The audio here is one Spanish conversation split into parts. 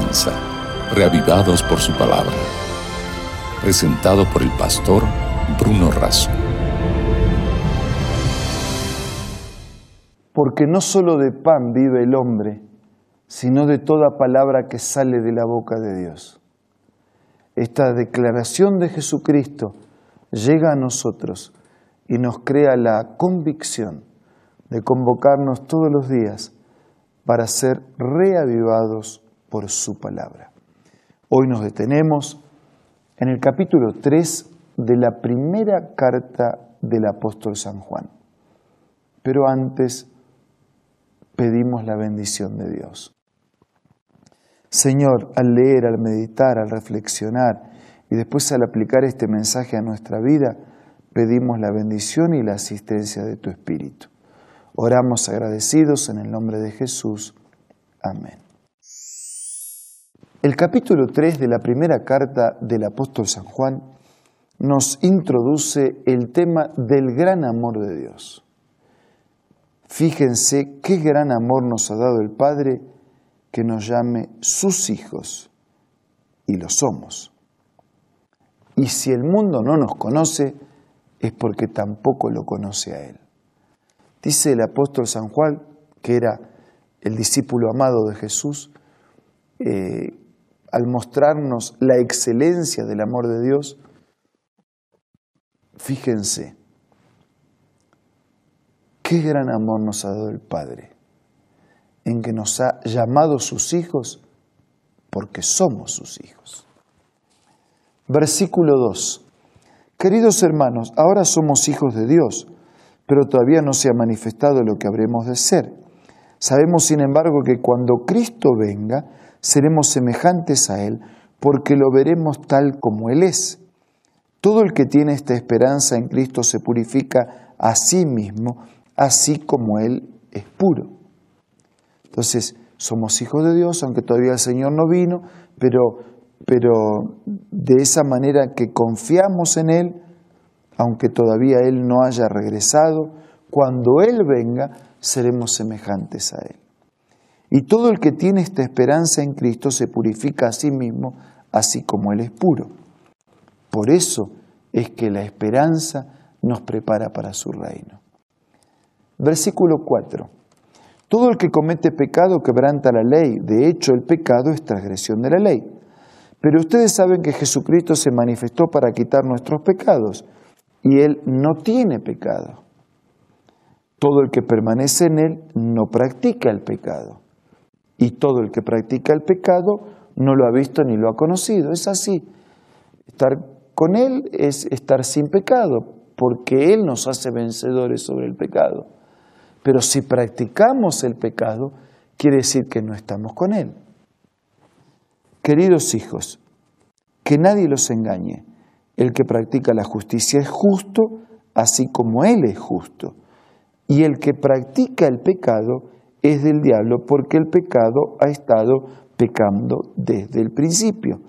comienza, reavivados por su palabra. Presentado por el pastor Bruno Razo. Porque no solo de pan vive el hombre, sino de toda palabra que sale de la boca de Dios. Esta declaración de Jesucristo llega a nosotros y nos crea la convicción de convocarnos todos los días para ser reavivados por su palabra. Hoy nos detenemos en el capítulo 3 de la primera carta del apóstol San Juan. Pero antes pedimos la bendición de Dios. Señor, al leer, al meditar, al reflexionar y después al aplicar este mensaje a nuestra vida, pedimos la bendición y la asistencia de tu Espíritu. Oramos agradecidos en el nombre de Jesús. Amén. El capítulo 3 de la primera carta del apóstol San Juan nos introduce el tema del gran amor de Dios. Fíjense qué gran amor nos ha dado el Padre que nos llame sus hijos, y lo somos. Y si el mundo no nos conoce, es porque tampoco lo conoce a Él. Dice el apóstol San Juan, que era el discípulo amado de Jesús, al mostrarnos la excelencia del amor de Dios, fíjense, qué gran amor nos ha dado el Padre, en que nos ha llamado sus hijos porque somos sus hijos. Versículo 2. Queridos hermanos, ahora somos hijos de Dios, pero todavía no se ha manifestado lo que habremos de ser. Sabemos, sin embargo, que cuando Cristo venga, seremos semejantes a Él, porque lo veremos tal como Él es. Todo el que tiene esta esperanza en Cristo se purifica a sí mismo, así como Él es puro. Entonces, somos hijos de Dios, aunque todavía el Señor no vino, pero de esa manera que confiamos en Él, aunque todavía Él no haya regresado, cuando Él venga, seremos semejantes a Él. Y todo el que tiene esta esperanza en Cristo se purifica a sí mismo, así como Él es puro. Por eso es que la esperanza nos prepara para su reino. Versículo 4. Todo el que comete pecado quebranta la ley. De hecho, el pecado es transgresión de la ley. Pero ustedes saben que Jesucristo se manifestó para quitar nuestros pecados, y Él no tiene pecado. Todo el que permanece en Él no practica el pecado. Y todo el que practica el pecado no lo ha visto ni lo ha conocido. Es así. Estar con Él es estar sin pecado, porque Él nos hace vencedores sobre el pecado. Pero si practicamos el pecado, quiere decir que no estamos con Él. Queridos hijos, que nadie los engañe. El que practica la justicia es justo, así como Él es justo. Y el que practica el pecado es del diablo, porque el pecado ha estado pecando desde el principio.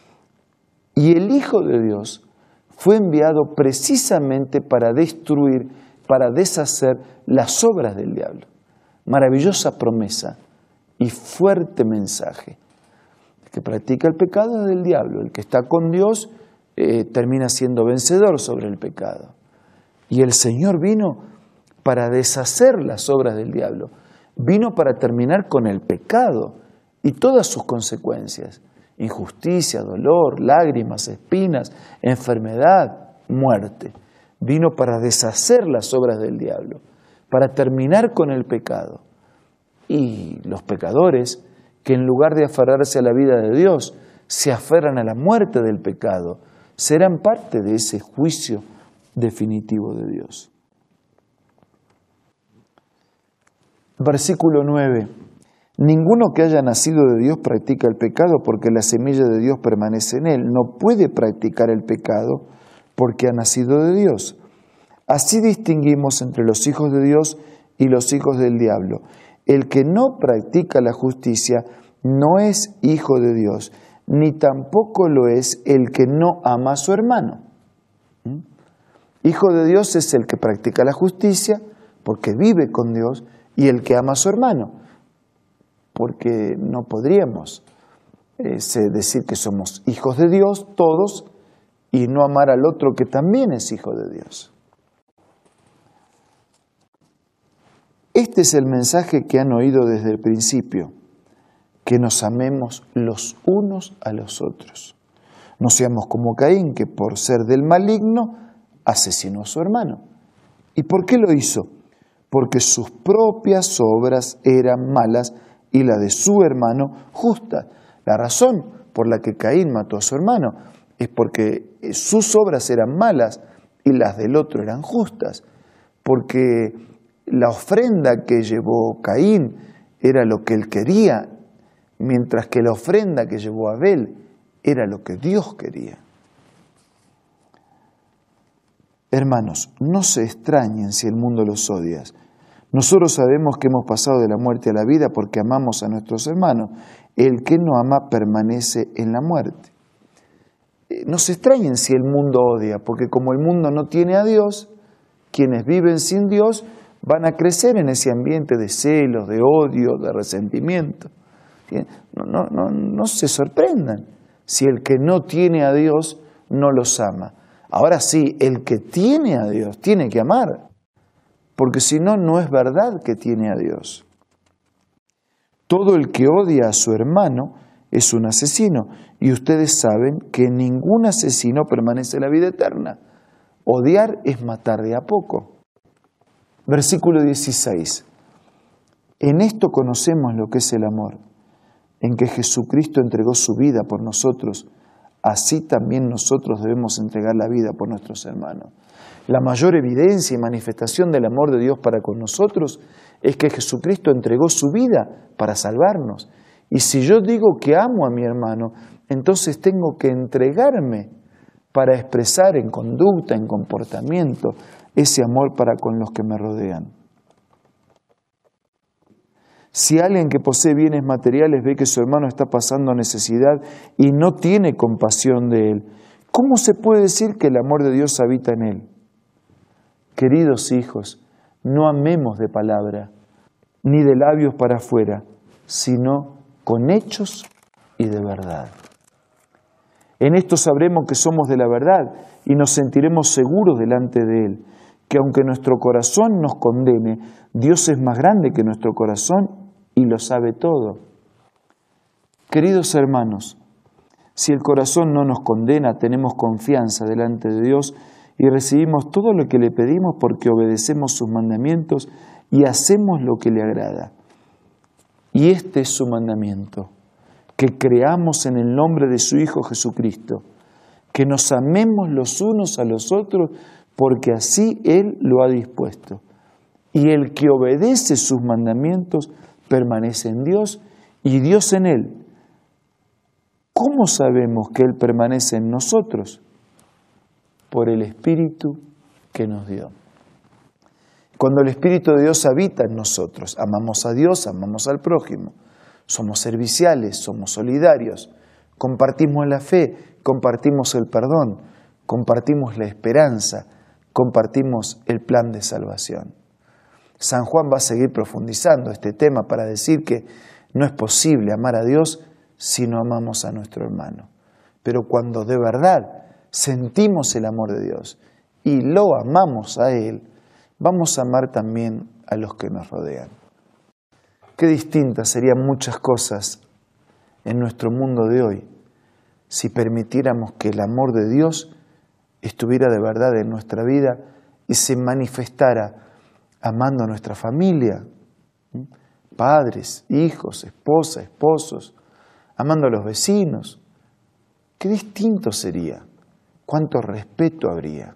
Y el Hijo de Dios fue enviado precisamente para destruir, para deshacer las obras del diablo. Maravillosa promesa y fuerte mensaje. El que practica el pecado es del diablo. El que está con Dios termina siendo vencedor sobre el pecado. Y el Señor vino para deshacer las obras del diablo. Vino para terminar con el pecado y todas sus consecuencias. Injusticia, dolor, lágrimas, espinas, enfermedad, muerte. Vino para deshacer las obras del diablo, para terminar con el pecado. Y los pecadores, que en lugar de aferrarse a la vida de Dios, se aferran a la muerte del pecado, serán parte de ese juicio definitivo de Dios. Versículo 9. Ninguno que haya nacido de Dios practica el pecado, porque la semilla de Dios permanece en él. No puede practicar el pecado porque ha nacido de Dios. Así distinguimos entre los hijos de Dios y los hijos del diablo. El que no practica la justicia no es hijo de Dios, ni tampoco lo es el que no ama a su hermano. Hijo de Dios es el que practica la justicia, porque vive con Dios, y el que ama a su hermano, porque no podríamos es decir que somos hijos de Dios todos y no amar al otro que también es hijo de Dios. Este es el mensaje que han oído desde el principio, que nos amemos los unos a los otros. No seamos como Caín, que por ser del maligno asesinó a su hermano. ¿Y por qué lo hizo? Porque sus propias obras eran malas y la de su hermano justas. La razón por la que Caín mató a su hermano es porque sus obras eran malas y las del otro eran justas. Porque la ofrenda que llevó Caín era lo que él quería, mientras que la ofrenda que llevó Abel era lo que Dios quería. Hermanos, no se extrañen si el mundo los odia. Nosotros sabemos que hemos pasado de la muerte a la vida porque amamos a nuestros hermanos. El que no ama permanece en la muerte. No se extrañen si el mundo odia, porque como el mundo no tiene a Dios, quienes viven sin Dios van a crecer en ese ambiente de celos, de odio, de resentimiento. No se sorprendan si el que no tiene a Dios no los ama. Ahora sí, el que tiene a Dios tiene que amar, porque si no, no es verdad que tiene a Dios. Todo el que odia a su hermano es un asesino, y ustedes saben que ningún asesino permanece en la vida eterna. Odiar es matar de a poco. Versículo 16. En esto conocemos lo que es el amor, en que Jesucristo entregó su vida por nosotros, así también nosotros debemos entregar la vida por nuestros hermanos. La mayor evidencia y manifestación del amor de Dios para con nosotros es que Jesucristo entregó su vida para salvarnos. Y si yo digo que amo a mi hermano, entonces tengo que entregarme para expresar en conducta, en comportamiento, ese amor para con los que me rodean. Si alguien que posee bienes materiales ve que su hermano está pasando necesidad y no tiene compasión de él, ¿cómo se puede decir que el amor de Dios habita en él? Queridos hijos, no amemos de palabra, ni de labios para afuera, sino con hechos y de verdad. En esto sabremos que somos de la verdad y nos sentiremos seguros delante de Él, que aunque nuestro corazón nos condene, Dios es más grande que nuestro corazón y lo sabe todo. Queridos hermanos, si el corazón no nos condena, tenemos confianza delante de Dios y recibimos todo lo que le pedimos porque obedecemos sus mandamientos y hacemos lo que le agrada. Y este es su mandamiento, que creamos en el nombre de su Hijo Jesucristo, que nos amemos los unos a los otros porque así Él lo ha dispuesto. Y el que obedece sus mandamientos permanece en Dios y Dios en Él. ¿Cómo sabemos que Él permanece en nosotros? Por el Espíritu que nos dio. Cuando el Espíritu de Dios habita en nosotros, amamos a Dios, amamos al prójimo, somos serviciales, somos solidarios, compartimos la fe, compartimos el perdón, compartimos la esperanza, compartimos el plan de salvación. San Juan va a seguir profundizando este tema para decir que no es posible amar a Dios si no amamos a nuestro hermano. Pero cuando de verdad sentimos el amor de Dios y lo amamos a Él, vamos a amar también a los que nos rodean. Qué distintas serían muchas cosas en nuestro mundo de hoy si permitiéramos que el amor de Dios estuviera de verdad en nuestra vida y se manifestara amando a nuestra familia, padres, hijos, esposa, esposos, amando a los vecinos. Qué distinto sería, cuánto respeto habría.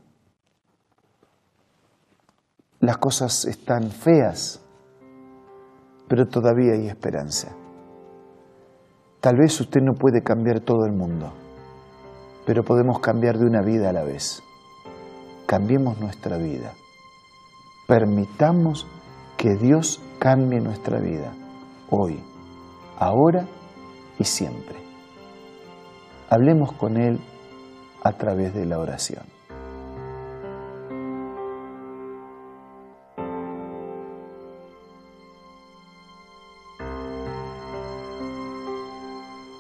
Las cosas están feas, pero todavía hay esperanza. Tal vez usted no puede cambiar todo el mundo, pero podemos cambiar de una vida a la vez. Cambiemos nuestra vida. Permitamos que Dios cambie nuestra vida, hoy, ahora y siempre. Hablemos con Él a través de la oración.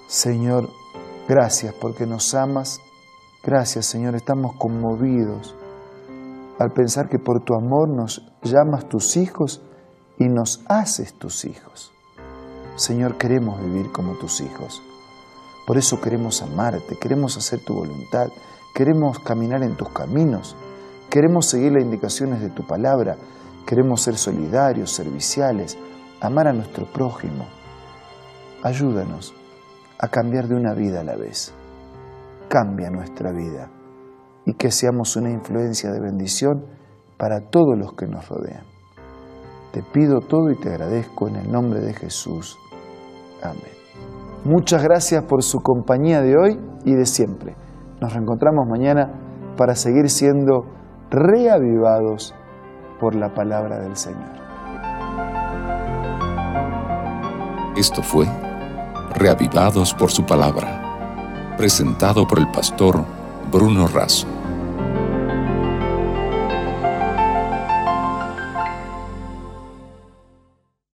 Señor, gracias porque nos amas. Gracias, Señor, estamos conmovidos al pensar que por tu amor nos llamas tus hijos y nos haces tus hijos. Señor, queremos vivir como tus hijos. Por eso queremos amarte, queremos hacer tu voluntad, queremos caminar en tus caminos, queremos seguir las indicaciones de tu palabra, queremos ser solidarios, serviciales, amar a nuestro prójimo. Ayúdanos a cambiar de una vida a la vez. Cambia nuestra vida y que seamos una influencia de bendición para todos los que nos rodean. Te pido todo y te agradezco en el nombre de Jesús. Amén. Muchas gracias por su compañía de hoy y de siempre. Nos reencontramos mañana para seguir siendo reavivados por la palabra del Señor. Esto fue Reavivados por su palabra, presentado por el pastor Bruno Razo.